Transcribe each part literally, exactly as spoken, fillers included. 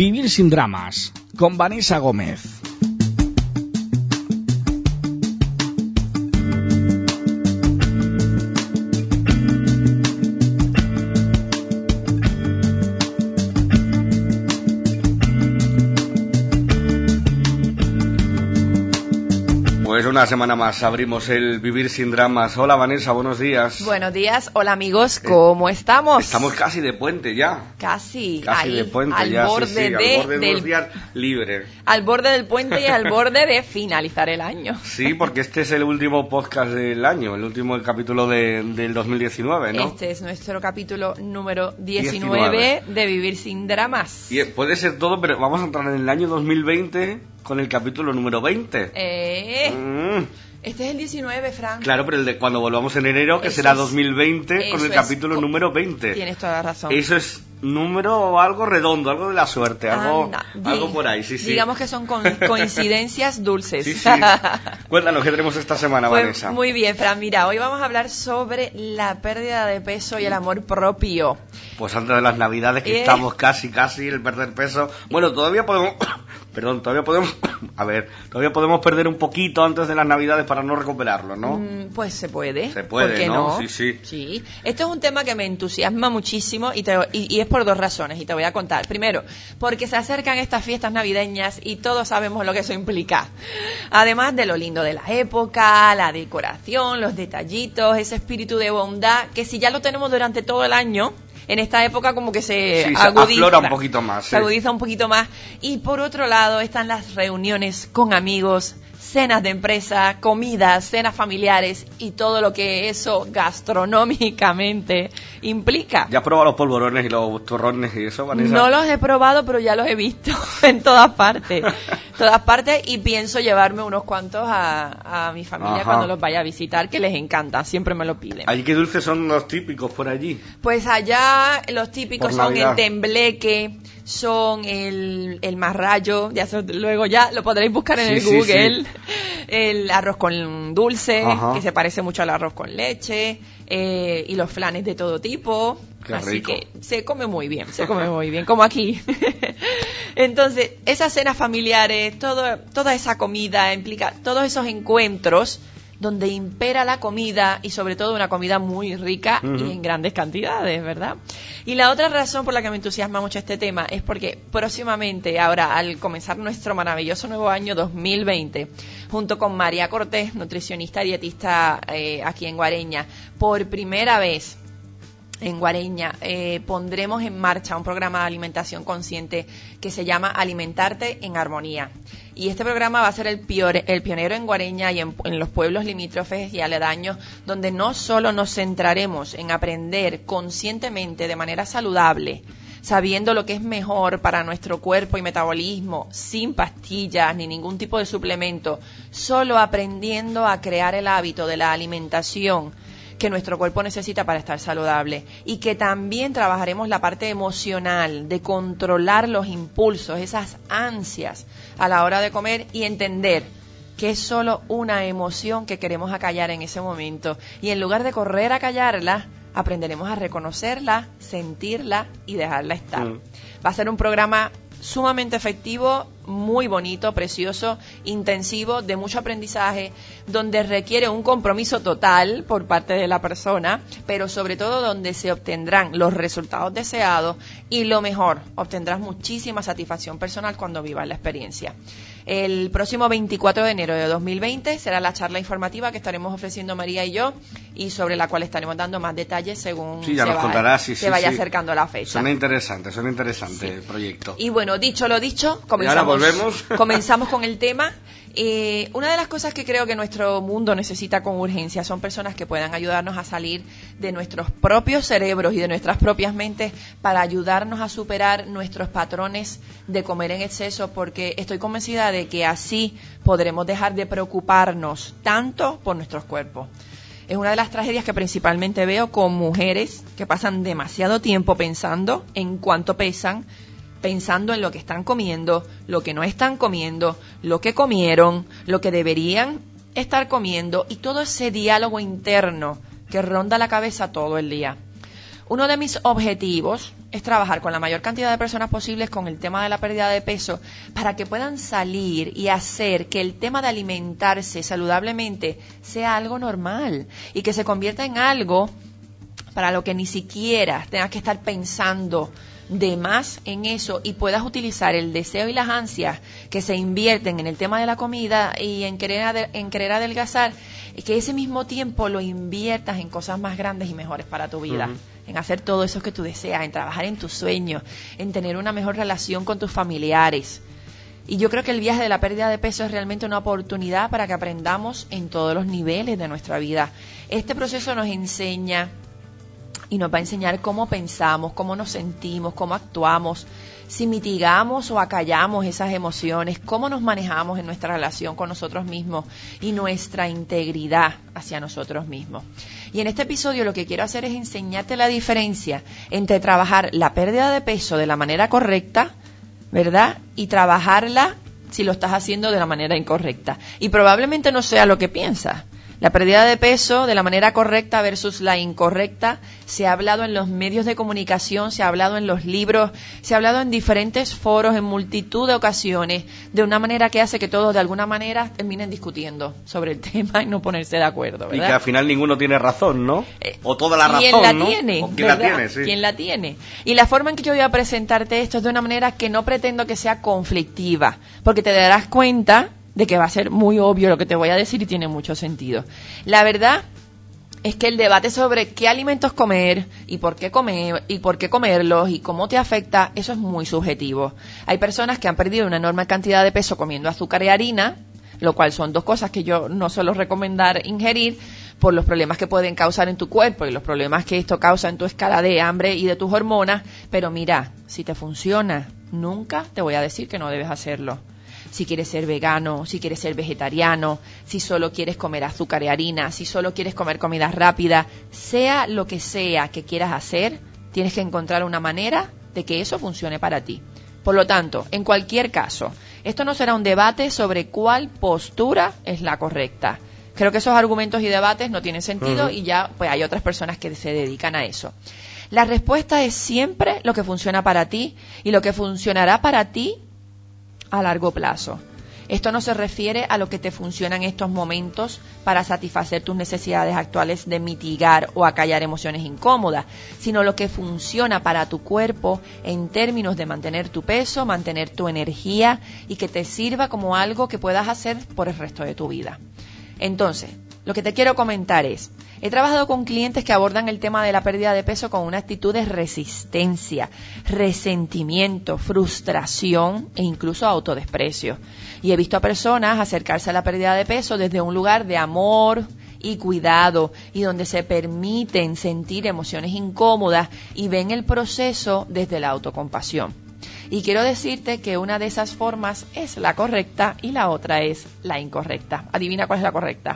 Vivir sin dramas, con Vanessa Gómez. Pues una semana más abrimos el Vivir sin dramas. Hola Vanessa, buenos días. Buenos días, hola amigos, ¿cómo eh, estamos? Estamos casi de puente ya. Casi, Casi ahí, de puente al ya, borde sí, sí, de, al borde de del, unos días libres. Al borde del puente y al borde de finalizar el año. Sí, porque este es el último podcast del año, el último capítulo de, del dos mil diecinueve, ¿no? Este es nuestro capítulo número diecinueve, diecinueve de Vivir sin dramas. Y puede ser todo, pero vamos a entrar en el año dos mil veinte con el capítulo número veinte. Eh... Mm. Este es el diecinueve, Frank. Claro, pero el de cuando volvamos en enero, que eso será es, dos mil veinte, con el capítulo es, número veinte. Tienes toda la razón. Eso es número algo redondo, algo de la suerte, algo, Anda, algo di, por ahí, sí, sí. Digamos que son co coincidencias dulces. Sí, sí. Cuéntanos, ¿qué tenemos esta semana, pues, Vanessa? Muy bien, Fran, mira, hoy vamos a hablar sobre la pérdida de peso y el amor propio. Pues antes de las Navidades, que eh. estamos casi, casi, el perder peso. Bueno, todavía podemos... Perdón, todavía podemos... A ver, todavía podemos perder un poquito antes de las Navidades para no recuperarlo, ¿no? Mm, pues se puede. Se puede, ¿por qué ¿no? no? Sí, sí. Sí. Esto es un tema que me entusiasma muchísimo y, te, y, y es por dos razones y te voy a contar. Primero, porque se acercan estas fiestas navideñas y todos sabemos lo que eso implica. Además de lo lindo de la época, la decoración, los detallitos, ese espíritu de bondad que si ya lo tenemos durante todo el año... En esta época como que se, sí, agudiza, se aflora un poquito más. Se sí. agudiza un poquito más. Y por otro lado están las reuniones con amigos, cenas de empresa, comidas, cenas familiares y todo lo que eso gastronómicamente implica. ¿Ya has probado los polvorones y los turrones y eso, Vanessa? No los he probado, pero ya los he visto en todas partes. todas partes y pienso llevarme unos cuantos a, a mi familia Ajá. cuando los vaya a visitar, que les encanta, siempre me lo piden. ¿Allí qué dulces son los típicos por allí? Pues allá los típicos son el tembleque, son el, el marrayo, ya so, luego ya lo podréis buscar en sí, el sí, Google, sí. el arroz con dulce, Ajá. que se parece mucho al arroz con leche, eh, y los flanes de todo tipo. Qué Así rico. que se come muy bien, se come muy bien, como aquí. Entonces, esas cenas familiares, todo, toda esa comida implica todos esos encuentros donde impera la comida y sobre todo una comida muy rica uh-huh. y en grandes cantidades, ¿verdad? Y la otra razón por la que me entusiasma mucho este tema es porque próximamente, ahora al comenzar nuestro maravilloso nuevo año dos mil veinte, junto con María Cortés, nutricionista y dietista eh, aquí en Guareña, por primera vez en Guareña eh, pondremos en marcha un programa de alimentación consciente que se llama Alimentarte en Armonía. Y este programa va a ser el, pior, el pionero en Guareña y en, en los pueblos limítrofes y aledaños, donde no solo nos centraremos en aprender conscientemente, de manera saludable, sabiendo lo que es mejor para nuestro cuerpo y metabolismo, sin pastillas ni ningún tipo de suplemento, solo aprendiendo a crear el hábito de la alimentación que nuestro cuerpo necesita para estar saludable, y que también trabajaremos la parte emocional de controlar los impulsos, esas ansias a la hora de comer y entender que es solo una emoción que queremos acallar en ese momento, y en lugar de correr a callarla, aprenderemos a reconocerla, sentirla y dejarla estar. Mm. Va a ser un programa sumamente efectivo, muy bonito, precioso, intensivo, de mucho aprendizaje, donde requiere un compromiso total por parte de la persona, pero sobre todo donde se obtendrán los resultados deseados y lo mejor, obtendrás muchísima satisfacción personal cuando vivas la experiencia. El próximo veinticuatro de enero de dos mil veinte será la charla informativa que estaremos ofreciendo María y yo, y sobre la cual estaremos dando más detalles según sí, ya se, nos va, contará, sí, se sí, vaya sí. acercando la fecha. Suena interesante, suena interesante sí. el proyecto. Y bueno, dicho lo dicho, comenzamos, y ahora volvemos. comenzamos con el tema. Eh, una de las cosas que creo que nuestro mundo necesita con urgencia son personas que puedan ayudarnos a salir de nuestros propios cerebros y de nuestras propias mentes para ayudarnos a superar nuestros patrones de comer en exceso, porque estoy convencida de que así podremos dejar de preocuparnos tanto por nuestros cuerpos. Es una de las tragedias que principalmente veo con mujeres que pasan demasiado tiempo pensando en cuánto pesan, pensando en lo que están comiendo, lo que no están comiendo, lo que comieron, lo que deberían estar comiendo, y todo ese diálogo interno que ronda la cabeza todo el día. Uno de mis objetivos es trabajar con la mayor cantidad de personas posibles con el tema de la pérdida de peso para que puedan salir y hacer que el tema de alimentarse saludablemente sea algo normal y que se convierta en algo para lo que ni siquiera tengas que estar pensando de más en eso y puedas utilizar el deseo y las ansias que se invierten en el tema de la comida y en querer, ade- en querer adelgazar, y que ese mismo tiempo lo inviertas en cosas más grandes y mejores para tu vida. Uh-huh. En hacer todo eso que tú deseas, en trabajar en tus sueños, en tener una mejor relación con tus familiares. Y yo creo que el viaje de la pérdida de peso es realmente una oportunidad para que aprendamos en todos los niveles de nuestra vida. Este proceso nos enseña y nos va a enseñar cómo pensamos, cómo nos sentimos, cómo actuamos, si mitigamos o acallamos esas emociones, cómo nos manejamos en nuestra relación con nosotros mismos y nuestra integridad hacia nosotros mismos. Y en este episodio lo que quiero hacer es enseñarte la diferencia entre trabajar la pérdida de peso de la manera correcta, ¿verdad? Y trabajarla si lo estás haciendo de la manera incorrecta. Y probablemente no sea lo que piensas. La pérdida de peso de la manera correcta versus la incorrecta se ha hablado en los medios de comunicación, se ha hablado en los libros, se ha hablado en diferentes foros, en multitud de ocasiones, de una manera que hace que todos de alguna manera terminen discutiendo sobre el tema y no ponerse de acuerdo, ¿verdad? Y que al final ninguno tiene razón, ¿no? Eh, o toda la razón, ¿quién la ¿no? tiene? ¿O quién la tiene, sí. ¿Quién la tiene? Y la forma en que yo voy a presentarte esto es de una manera que no pretendo que sea conflictiva, porque te darás cuenta de que va a ser muy obvio lo que te voy a decir y tiene mucho sentido. La verdad es que el debate sobre qué alimentos comer y por qué comer y por qué comerlos y cómo te afecta, eso es muy subjetivo. Hay personas que han perdido una enorme cantidad de peso comiendo azúcar y harina, lo cual son dos cosas que yo no suelo recomendar ingerir por los problemas que pueden causar en tu cuerpo y los problemas que esto causa en tu escala de hambre y de tus hormonas. Pero mira, si te funciona, nunca te voy a decir que no debes hacerlo. Si quieres ser vegano, si quieres ser vegetariano, si solo quieres comer azúcar y harina, si solo quieres comer comida rápida, sea lo que sea que quieras hacer, tienes que encontrar una manera de que eso funcione para ti. Por lo tanto, en cualquier caso, esto no será un debate sobre cuál postura es la correcta. Creo que esos argumentos y debates no tienen sentido uh-huh. y ya pues hay otras personas que se dedican a eso. La respuesta es siempre lo que funciona para ti y lo que funcionará para ti a largo plazo. Esto no se refiere a lo que te funciona en estos momentos para satisfacer tus necesidades actuales de mitigar o acallar emociones incómodas, sino lo que funciona para tu cuerpo en términos de mantener tu peso, mantener tu energía y que te sirva como algo que puedas hacer por el resto de tu vida. Entonces, lo que te quiero comentar es, he trabajado con clientes que abordan el tema de la pérdida de peso con una actitud de resistencia, resentimiento, frustración e incluso autodesprecio. Y he visto a personas acercarse a la pérdida de peso desde un lugar de amor y cuidado y donde se permiten sentir emociones incómodas y ven el proceso desde la autocompasión. Y quiero decirte que una de esas formas es la correcta y la otra es la incorrecta. Adivina cuál es la correcta.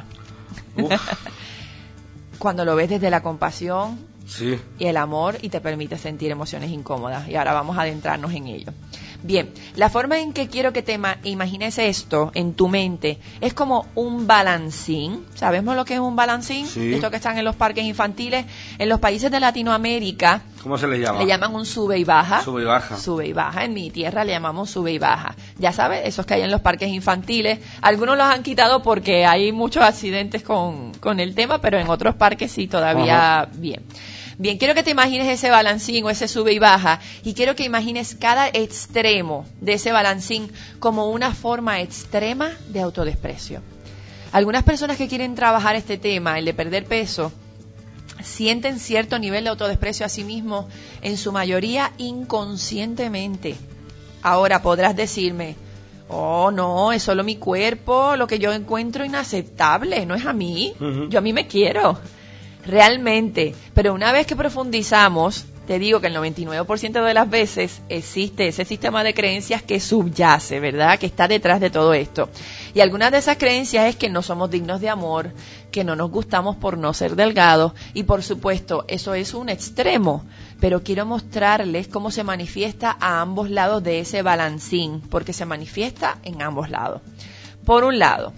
Cuando lo ves desde la compasión sí. y el amor y te permite sentir emociones incómodas. Y ahora vamos a adentrarnos en ello. Bien, la forma en que quiero que te ima- imagines esto en tu mente es como un balancín. ¿Sabemos lo que es un balancín? Sí. Esto que están en los parques infantiles. En los países de Latinoamérica, ¿cómo se le llama? Le llaman un sube y baja. Sube y baja. Sube y baja. En mi tierra le llamamos sube y baja. Ya sabes, esos que hay en los parques infantiles. Algunos los han quitado porque hay muchos accidentes con, con el tema, pero en otros parques sí todavía Ajá. bien. Bien, quiero que te imagines ese balancín o ese sube y baja y quiero que imagines cada extremo de ese balancín como una forma extrema de autodesprecio. Algunas personas que quieren trabajar este tema, el de perder peso, sienten cierto nivel de autodesprecio a sí mismos, en su mayoría inconscientemente. Ahora podrás decirme, oh no, es solo mi cuerpo, lo que yo encuentro inaceptable, no es a mí, uh-huh. yo a mí me quiero. Realmente, pero una vez que profundizamos, te digo que el noventa y nueve por ciento de las veces existe ese sistema de creencias que subyace, ¿verdad? Que está detrás de todo esto. Y algunas de esas creencias es que no somos dignos de amor, que no nos gustamos por no ser delgados, y por supuesto, eso es un extremo, pero quiero mostrarles cómo se manifiesta a ambos lados de ese balancín, porque se manifiesta en ambos lados. Por un lado,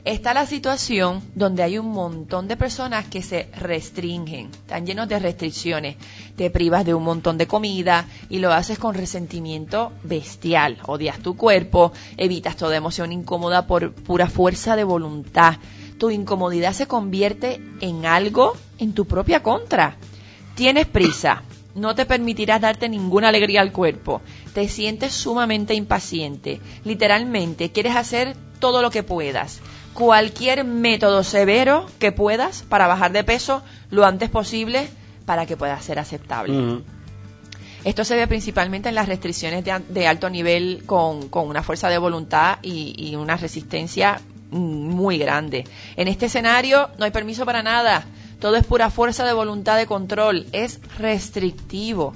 Está la situación donde hay un montón de personas que se restringen, están llenos de restricciones, te privas de un montón de comida y lo haces con resentimiento bestial, odias tu cuerpo, evitas toda emoción incómoda por pura fuerza de voluntad. Tu incomodidad se convierte en algo en tu propia contra. Tienes prisa, no te permitirás darte ninguna alegría al cuerpo, te sientes sumamente impaciente, literalmente quieres hacer todo lo que puedas. Cualquier método severo que puedas para bajar de peso lo antes posible para que pueda ser aceptable. Uh-huh. Esto se ve principalmente en las restricciones de, de alto nivel con, con una fuerza de voluntad y, y una resistencia muy grande. En este escenario no hay permiso para nada, todo es pura fuerza de voluntad de control, es restrictivo.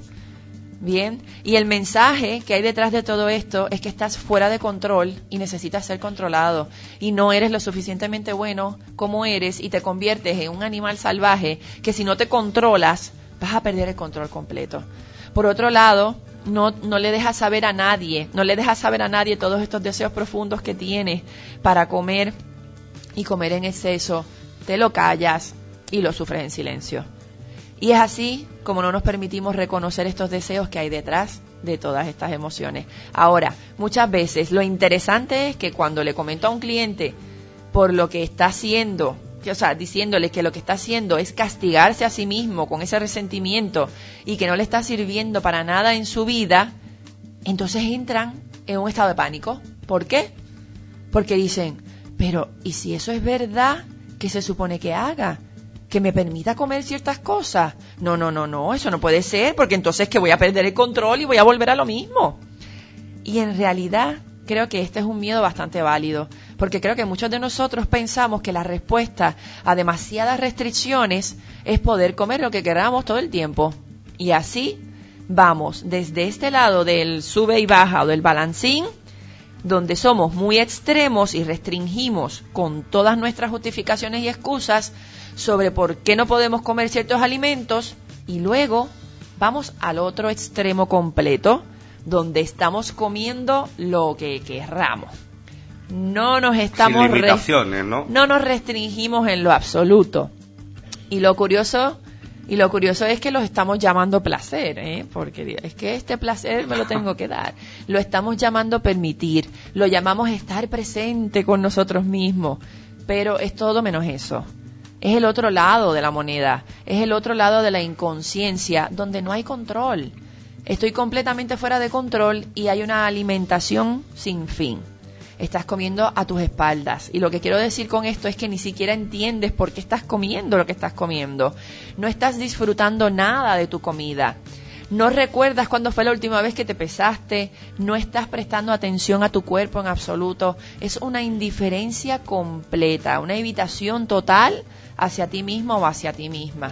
Bien, y el mensaje que hay detrás de todo esto es que estás fuera de control y necesitas ser controlado y no eres lo suficientemente bueno como eres y te conviertes en un animal salvaje que si no te controlas vas a perder el control completo. Por otro lado, no, no le dejas saber a nadie, no le dejas saber a nadie todos estos deseos profundos que tienes para comer y comer en exceso, te lo callas y lo sufres en silencio. Y es así como no nos permitimos reconocer estos deseos que hay detrás de todas estas emociones. Ahora, muchas veces lo interesante es que cuando le comento a un cliente por lo que está haciendo, que, o sea, diciéndole que lo que está haciendo es castigarse a sí mismo con ese resentimiento y que no le está sirviendo para nada en su vida, entonces entran en un estado de pánico. ¿Por qué? Porque dicen, pero ¿y si eso es verdad? ¿Qué se supone que haga? ¿Que me permita comer ciertas cosas? No, no, no, no, eso no puede ser, porque entonces que voy a perder el control y voy a volver a lo mismo. Y en realidad creo que este es un miedo bastante válido, porque creo que muchos de nosotros pensamos que la respuesta a demasiadas restricciones es poder comer lo que queramos todo el tiempo. Y así vamos desde este lado del sube y baja o del balancín, donde somos muy extremos y restringimos con todas nuestras justificaciones y excusas sobre por qué no podemos comer ciertos alimentos, y luego vamos al otro extremo completo, donde estamos comiendo lo que querramos. No nos estamos sin limitaciones, ¿no? No nos restringimos en lo absoluto. Y lo curioso, y lo curioso es que los estamos llamando placer, ¿eh? Porque es que este placer me lo tengo que dar. Lo estamos llamando permitir, lo llamamos estar presente con nosotros mismos, pero es todo menos eso. Es el otro lado de la moneda, es el otro lado de la inconsciencia, donde no hay control. Estoy completamente fuera de control y hay una alimentación sin fin. Estás comiendo a tus espaldas. Y lo que quiero decir con esto es que ni siquiera entiendes por qué estás comiendo lo que estás comiendo. No estás disfrutando nada de tu comida. No recuerdas cuándo fue la última vez que te pesaste. No estás prestando atención a tu cuerpo en absoluto. Es una indiferencia completa, una evitación total hacia ti mismo o hacia ti misma.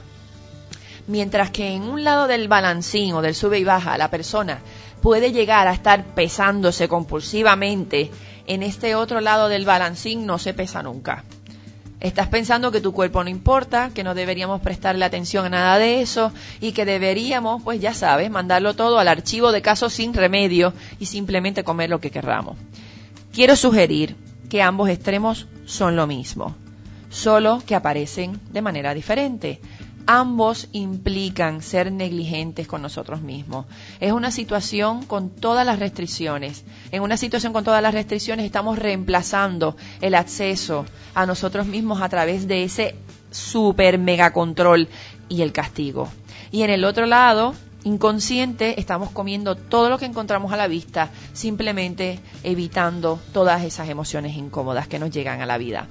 Mientras que en un lado del balancín o del sube y baja, la persona puede llegar a estar pesándose compulsivamente, en este otro lado del balancín no se pesa nunca. Estás pensando que tu cuerpo no importa, que no deberíamos prestarle atención a nada de eso y que deberíamos, pues ya sabes, mandarlo todo al archivo de casos sin remedio y simplemente comer lo que querramos. Quiero sugerir que ambos extremos son lo mismo, solo que aparecen de manera diferente. Ambos implican ser negligentes con nosotros mismos. Es una situación con todas las restricciones. En una situación con todas las restricciones estamos reemplazando el acceso a nosotros mismos a través de ese super mega control y el castigo. Y en el otro lado, inconsciente, estamos comiendo todo lo que encontramos a la vista, simplemente evitando todas esas emociones incómodas que nos llegan a la vida.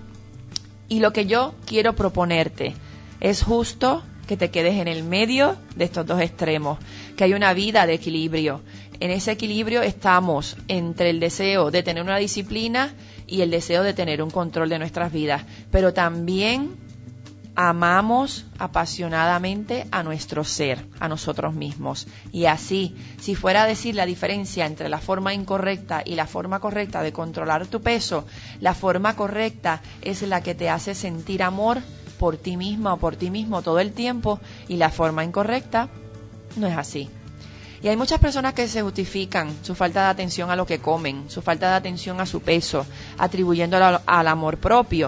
Y lo que yo quiero proponerte es justo que te quedes en el medio de estos dos extremos, que hay una vida de equilibrio. En ese equilibrio estamos entre el deseo de tener una disciplina y el deseo de tener un control de nuestras vidas, pero también amamos apasionadamente a nuestro ser, a nosotros mismos. Y así, si fuera a decir la diferencia entre la forma incorrecta y la forma correcta de controlar tu peso, la forma correcta es la que te hace sentir amor por ti misma o por ti mismo todo el tiempo, y la forma incorrecta no es así. Y hay muchas personas que se justifican su falta de atención a lo que comen, su falta de atención a su peso, atribuyéndolo al, al amor propio.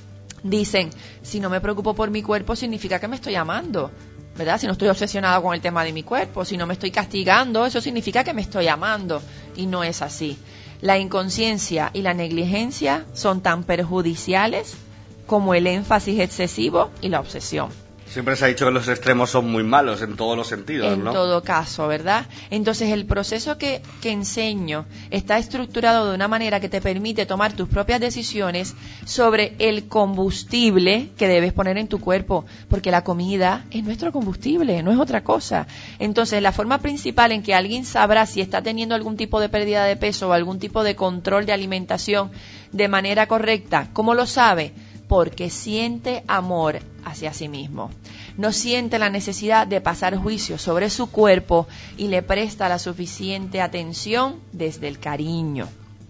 Dicen, si no me preocupo por mi cuerpo, significa que me estoy amando, ¿verdad? Si no estoy obsesionado con el tema de mi cuerpo, si no me estoy castigando, eso significa que me estoy amando. Y no es así. La inconsciencia y la negligencia son tan perjudiciales como el énfasis excesivo y la obsesión. Siempre se ha dicho que los extremos son muy malos en todos los sentidos, en ¿no? En todo caso, ¿verdad? Entonces el proceso que, que enseño está estructurado de una manera que te permite tomar tus propias decisiones sobre el combustible que debes poner en tu cuerpo, porque la comida es nuestro combustible, no es otra cosa. Entonces la forma principal en que alguien sabrá si está teniendo algún tipo de pérdida de peso o algún tipo de control de alimentación de manera correcta, ¿cómo lo sabe? Porque siente amor hacia sí mismo. No siente la necesidad de pasar juicio sobre su cuerpo y le presta la suficiente atención desde el cariño.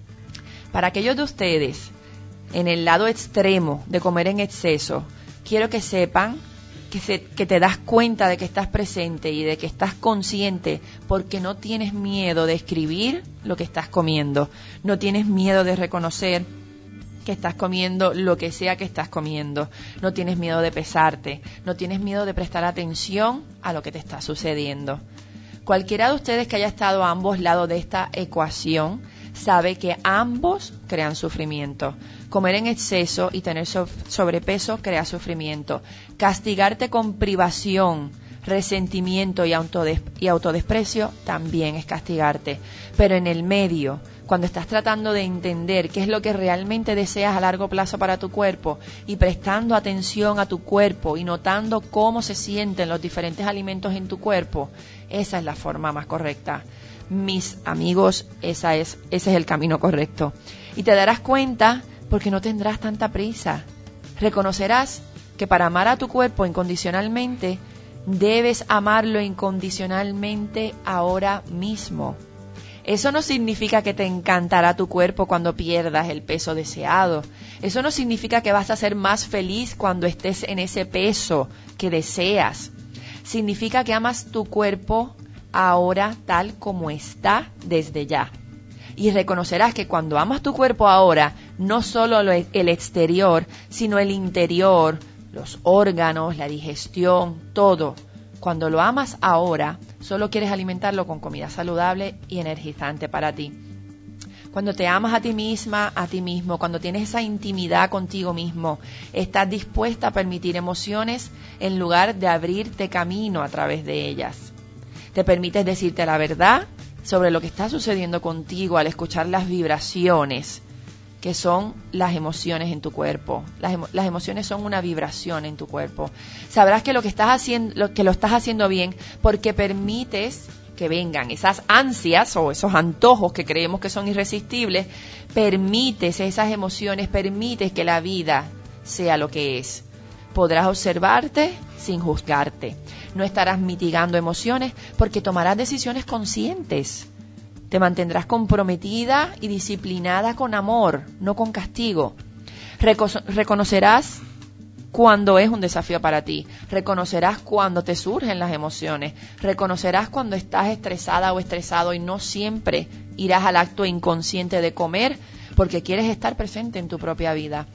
Para aquellos de ustedes en el lado extremo de comer en exceso, quiero que sepan que, se, que te das cuenta de que estás presente y de que estás consciente porque no tienes miedo de escribir lo que estás comiendo, no tienes miedo de reconocer que estás comiendo lo que sea que estás comiendo, no tienes miedo de pesarte, no tienes miedo de prestar atención a lo que te está sucediendo. Cualquiera de ustedes que haya estado a ambos lados de esta ecuación sabe que ambos crean sufrimiento. Comer en exceso y tener sobrepeso crea sufrimiento. Castigarte con privación, resentimiento y autodesprecio también es castigarte. Pero en el medio, cuando estás tratando de entender qué es lo que realmente deseas a largo plazo para tu cuerpo y prestando atención a tu cuerpo y notando cómo se sienten los diferentes alimentos en tu cuerpo, esa es la forma más correcta. Mis amigos, esa es, ese es el camino correcto. Y te darás cuenta porque no tendrás tanta prisa. Reconocerás que para amar a tu cuerpo incondicionalmente, debes amarlo incondicionalmente ahora mismo. Eso no significa que te encantará tu cuerpo cuando pierdas el peso deseado. Eso no significa que vas a ser más feliz cuando estés en ese peso que deseas. Significa que amas tu cuerpo ahora tal como está desde ya. Y reconocerás que cuando amas tu cuerpo ahora, no solo el exterior, sino el interior, los órganos, la digestión, todo. Cuando lo amas ahora, solo quieres alimentarlo con comida saludable y energizante para ti. Cuando te amas a ti misma, a ti mismo, cuando tienes esa intimidad contigo mismo, estás dispuesta a permitir emociones en lugar de abrirte camino a través de ellas. Te permites decirte la verdad sobre lo que está sucediendo contigo al escuchar las vibraciones, que son las emociones en tu cuerpo. Las, emo- las emociones son una vibración en tu cuerpo. Sabrás que lo que estás haciendo, lo, que lo estás haciendo bien porque permites que vengan esas ansias o esos antojos que creemos que son irresistibles. Permites esas emociones, permites que la vida sea lo que es. Podrás observarte sin juzgarte. No estarás mitigando emociones porque tomarás decisiones conscientes. Te mantendrás comprometida y disciplinada con amor, no con castigo. Reco- reconocerás cuando es un desafío para ti. Reconocerás cuando te surgen las emociones. Reconocerás cuando estás estresada o estresado y no siempre irás al acto inconsciente de comer porque quieres estar presente en tu propia vida.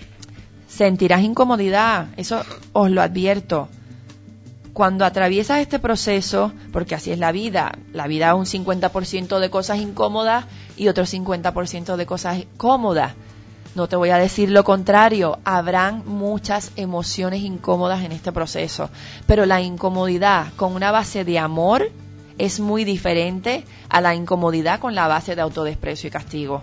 Sentirás incomodidad, eso os lo advierto. Cuando atraviesas este proceso, porque así es la vida, la vida es un cincuenta por ciento de cosas incómodas y otro cincuenta por ciento de cosas cómodas. No te voy a decir lo contrario, habrán muchas emociones incómodas en este proceso, pero la incomodidad con una base de amor es muy diferente a la incomodidad con la base de autodesprecio y castigo.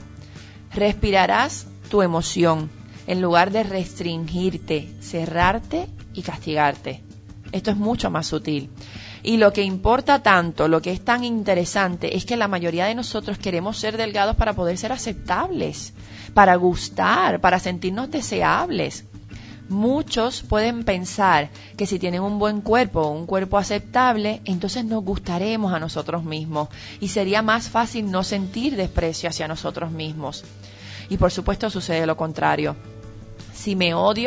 Respirarás tu emoción en lugar de restringirte, cerrarte y castigarte. Esto es mucho más sutil. Y lo que importa tanto, lo que es tan interesante, es que la mayoría de nosotros queremos ser delgados para poder ser aceptables, para gustar, para sentirnos deseables. Muchos pueden pensar que si tienen un buen cuerpo, un cuerpo aceptable, entonces nos gustaremos a nosotros mismos y sería más fácil no sentir desprecio hacia nosotros mismos. Y por supuesto sucede lo contrario. Si me odio,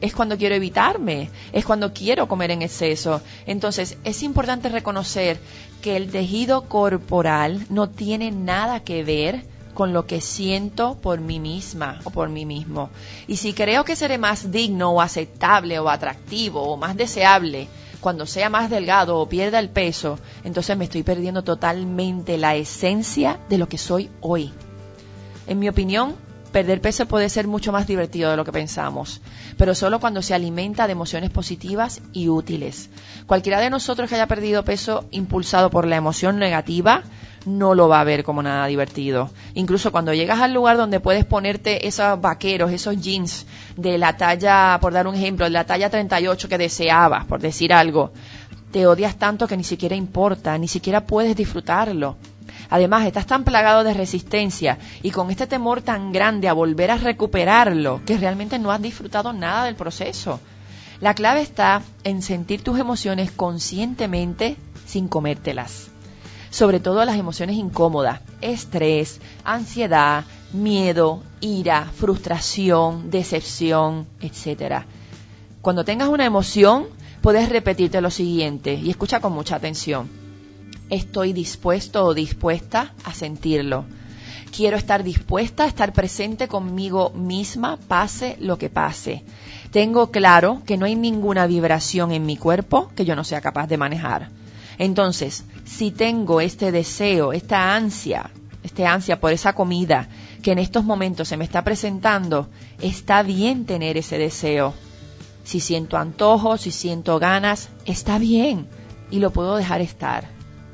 es cuando quiero evitarme, es cuando quiero comer en exceso. Entonces, es importante reconocer que el tejido corporal no tiene nada que ver con lo que siento por mí misma o por mí mismo. Y si creo que seré más digno o aceptable o atractivo o más deseable cuando sea más delgado o pierda el peso, entonces me estoy perdiendo totalmente la esencia de lo que soy hoy. En mi opinión, perder peso puede ser mucho más divertido de lo que pensamos, pero solo cuando se alimenta de emociones positivas y útiles. Cualquiera de nosotros que haya perdido peso impulsado por la emoción negativa no lo va a ver como nada divertido. Incluso cuando llegas al lugar donde puedes ponerte esos vaqueros, esos jeans de la talla, por dar un ejemplo, de la talla treinta y ocho que deseabas, por decir algo, te odias tanto que ni siquiera importa, ni siquiera puedes disfrutarlo. Además, estás tan plagado de resistencia y con este temor tan grande a volver a recuperarlo que realmente no has disfrutado nada del proceso. La clave está en sentir tus emociones conscientemente sin comértelas. Sobre todo las emociones incómodas, estrés, ansiedad, miedo, ira, frustración, decepción, etcétera. Cuando tengas una emoción, puedes repetirte lo siguiente y escucha con mucha atención. Estoy dispuesto o dispuesta a sentirlo. Quiero estar dispuesta a estar presente conmigo misma, pase lo que pase. Tengo claro que no hay ninguna vibración en mi cuerpo que yo no sea capaz de manejar. Entonces, si tengo este deseo, esta ansia, este ansia por esa comida que en estos momentos se me está presentando, está bien tener ese deseo. Si siento antojo, si siento ganas, está bien y lo puedo dejar estar.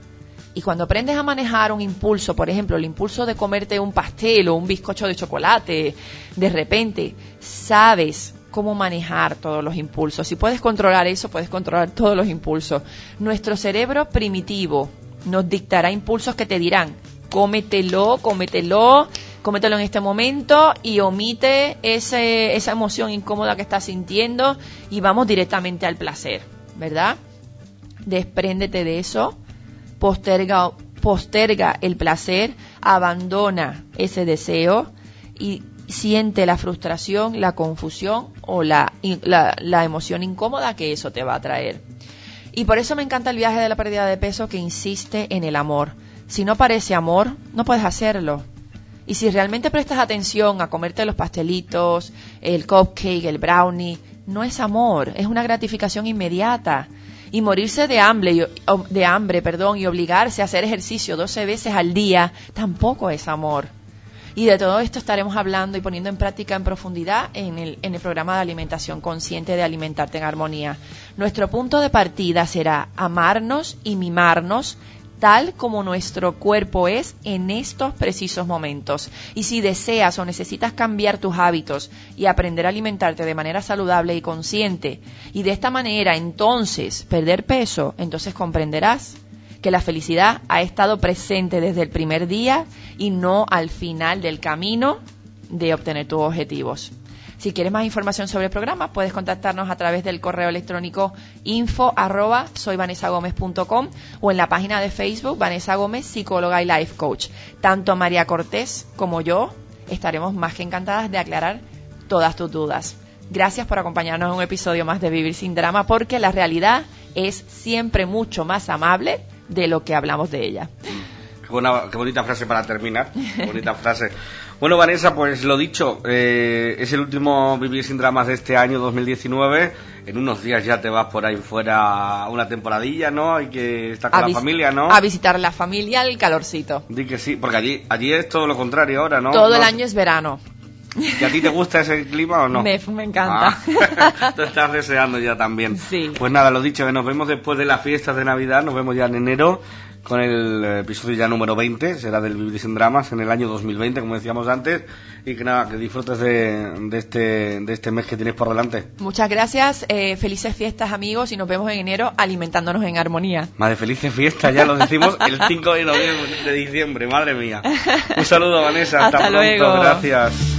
Y cuando aprendes a manejar un impulso, por ejemplo, el impulso de comerte un pastel o un bizcocho de chocolate, de repente sabes cómo manejar todos los impulsos. Si puedes controlar eso, puedes controlar todos los impulsos. Nuestro cerebro primitivo nos dictará impulsos que te dirán, cómetelo, cómetelo, cómetelo en este momento y omite ese, esa emoción incómoda que estás sintiendo y vamos directamente al placer, ¿verdad? Despréndete de eso, posterga, posterga el placer, abandona ese deseo y siente la frustración, la confusión o la, la, la emoción incómoda que eso te va a traer. Y por eso me encanta el viaje de la pérdida de peso que insiste en el amor. Si no parece amor, no puedes hacerlo. Y si realmente prestas atención a comerte los pastelitos, el cupcake, el brownie, no es amor, es una gratificación inmediata. Y morirse de hambre, de hambre, perdón, y obligarse a hacer ejercicio doce veces al día tampoco es amor. Y de todo esto estaremos hablando y poniendo en práctica en profundidad en el, en el programa de alimentación consciente de Alimentarte en Armonía. Nuestro punto de partida será amarnos y mimarnos tal como nuestro cuerpo es en estos precisos momentos. Y si deseas o necesitas cambiar tus hábitos y aprender a alimentarte de manera saludable y consciente, y de esta manera entonces perder peso, entonces comprenderás que la felicidad ha estado presente desde el primer día y no al final del camino de obtener tus objetivos. Si quieres más información sobre el programa, puedes contactarnos a través del correo electrónico info arroba soy vanessa gómez punto com o en la página de Facebook Vanessa Gómez, psicóloga y life coach. Tanto María Cortés como yo estaremos más que encantadas de aclarar todas tus dudas. Gracias por acompañarnos en un episodio más de Vivir sin Drama, porque la realidad es siempre mucho más amable de lo que hablamos de ella. Qué, buena, qué bonita frase para terminar. Bonita frase. Bueno, Vanessa, pues lo dicho, eh, es el último Vivir sin Dramas de este año dos mil diecinueve. En unos días ya te vas por ahí fuera una temporadilla, ¿no? Hay que estar con a la familia, ¿no? A visitar la familia, el calorcito. Di que sí, porque allí, allí es todo lo contrario ahora, ¿no? Todo ¿No? el año es verano. ¿Y a ti te gusta ese clima o no? Me, me encanta. Ah, te estás deseando ya también. Sí. Pues nada, lo dicho, que nos vemos después de las fiestas de Navidad, nos vemos ya en enero con el episodio ya número veinte, será del Vivir sin Dramas en el año dos mil veinte, como decíamos antes, y que nada, que disfrutes de, de, este, de este mes que tienes por delante. Muchas gracias, eh, felices fiestas amigos y nos vemos en enero alimentándonos en armonía. Madre, felices fiestas, ya lo decimos el cinco de noviembre, de diciembre, madre mía. Un saludo, Vanessa, hasta, hasta pronto, luego. Gracias.